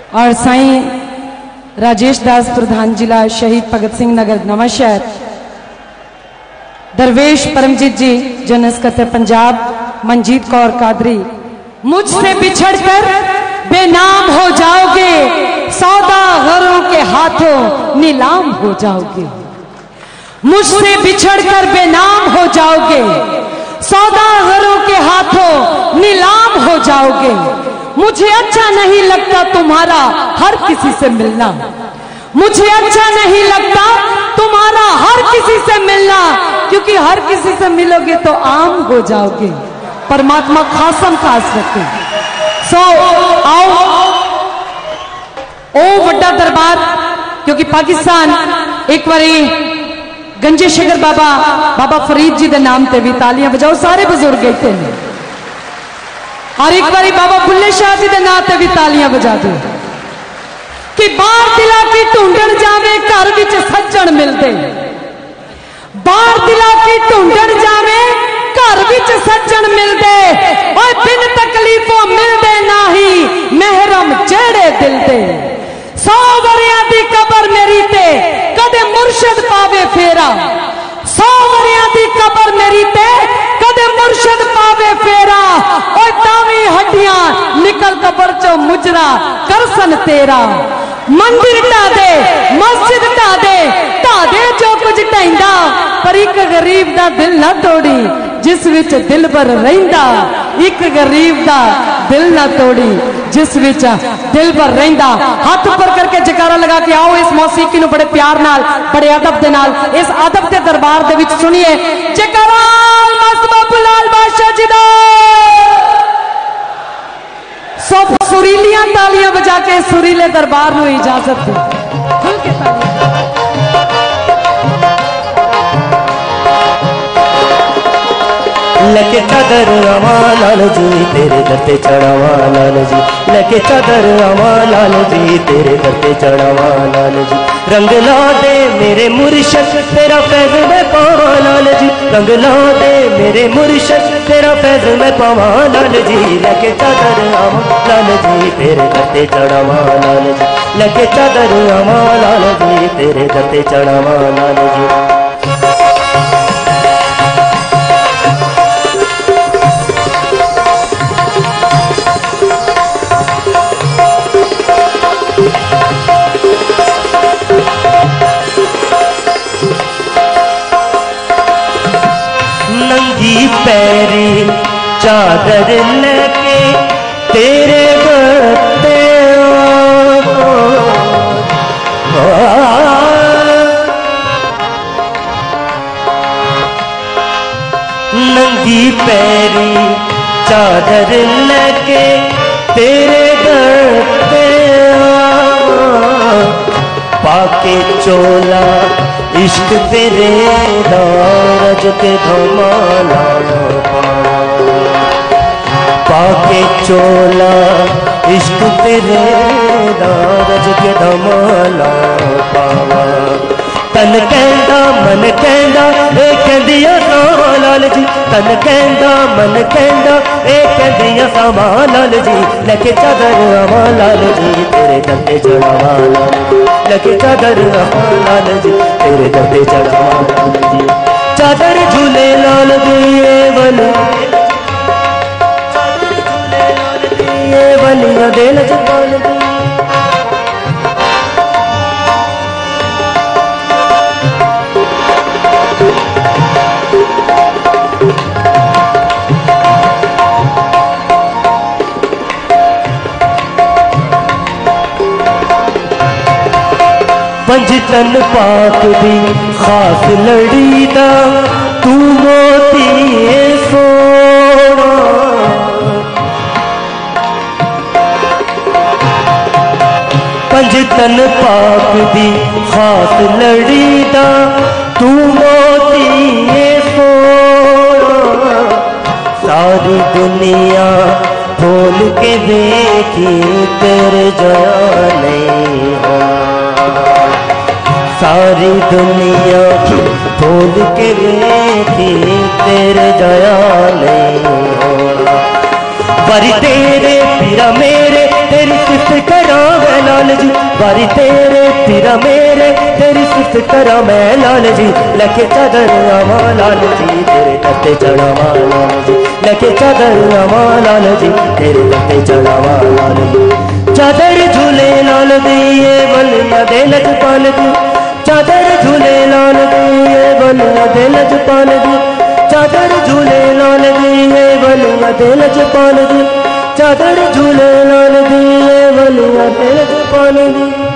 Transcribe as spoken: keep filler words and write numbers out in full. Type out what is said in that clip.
और साईं राजेश दास प्रधान जिला शहीद भगत सिंह नगर नवा शहर, दरवेश परमजीत जी जनस्कत पंजाब, मंजीत कौर कादरी। मुझसे बिछड़कर बेनाम हो जाओगे, सौदागरों के हाथों नीलाम हो जाओगे। मुझसे बिछड़कर बेनाम हो जाओगे, सौदागरों के हाथों नीलाम हो जाओगे। मुझे अच्छा नहीं लगता तुम्हारा हर किसी से मिलना, मुझे अच्छा नहीं लगता तुम्हारा हर किसी से मिलना, क्योंकि हर किसी से मिलोगे तो आम हो जाओगे। परमात्मा खासम खास रखे। सो आओ ओ वड्डा दरबार, क्योंकि पाकिस्तान एक बारी गंजे शेखर बाबा बाबा फरीद जी के नाम ते भी तालियां बजाओ, सारे बुजुर्ग गए ने। और एक बारी बाबा बुल्ले शाह जी के नाम ते भी तालियां बजा दो कि बाहर दिला की ढूंढन जावे, घर विच सज्जन मिलदे। बाहर दिला की ढूंढन जावे, घर विच सज्जन मिलदे। और बिन तकलीफों मिलदे नाही, महरम जेड़े दिल दे। सौ वरियां दी कबर मेरी ते कदे मुर्शद पावे फेरा, सौ वरियां दी कबर मेरी ते कदे मुर्शद पावे फेरा। और तावी हड्डियां निकल कबर चो मुजरा करसन तेरा। मंदिर ढा दे, मस्जिद ढा दे, ढा दे जो कुछ ढाइंदा, पर एक गरीब दा दिल ना तोड़ी जिस विच दिल भर रहिंदा। एक गरीब दा दिल ना तोड़ी जिस विच दिल भर रहिंदा। हाथ ऊपर करके जयकारा लगा के आओ इस मौसीकी नूं बड़े प्यार नाल, बड़े अदब दे नाल, इस अदब दे दरबार दे विच सुनिए जयकारा मस्त बाबू लाल बादशाह जी दा। सब सुरीलियां तालियां बजा के सुरीले दरबार नूं इजाजत दो। खुल के तालियां। लके चादर आवा लाल जी तेरे दर पे चढ़ावा लाल जी, लके चादर आवा लाल जी तेरे दर पे चढ़ावा लाल जी। रंग ला दे मेरे मुर्शद तेरा फैज़ मैं पावा लाल जी, रंग ला दे मेरे मुर्शद तेरा फैज़ मैं पावा लाल जी। लके चादर आवा लाल जी तेरे दर पे चढ़ावा लाल जी, लके चादर आवा लाल जी तेरे दर पे चढ़ावा लाल जी। नंगी पैरी चादर लेके तेरे बत्ते नंगी पैरी चादर लेके तेरे बत्ते पाके चोला इश्क तेरे दारज के धमाला पाके चोला इश्क तेरे दारज के धमाला पावा। तन कहंदा मन कहंदा ए कहंदिया सावा लाल जी, तन कहंदा मन कहंदा ए कहंदिया सावा लाल जी। लके चादर आवा लाल जी तेरे दर पे चढ़ावा लाल जी, लके चादर आवा लाल जी तेरे दर पे चढ़ावा लाल जी। चादर झूले लाल जी ए वली, चादर झूले लाल जी ए वलिया दे लजपाल जी। पंज तन पाक दी खास लड़ी दा तू मोती सोना। पंज तन पाक दी खास लड़ी दा तू मोती सोना। सारी दुनिया खोल के देखी तेरे जया नहीं होना, सारी दुनिया खोल के देखी तेरे दया नहीं होना। पर तेरे पीरा मेरे तेरी सिफत करा लाल जी, बारी तेरे पीरा मेरे तेरी सिफ्त करा मैं लाल जी, लके चादर आवा लाल जी तेरे दत्ते चढ़ावा लाल जी, लके चादर आवा लाल जी तेरे दत्ते चढ़ावा लाल जी। चादर झूले लाल दिए बलिया दे लजपाल दी, चादर झूले लाल दिए बलिया दे लजपाल दी, चादर झूले लाल दिए बलिया दे लजपाल दी, चादर झूले लाल दिए बलिया दे लजपाल दी।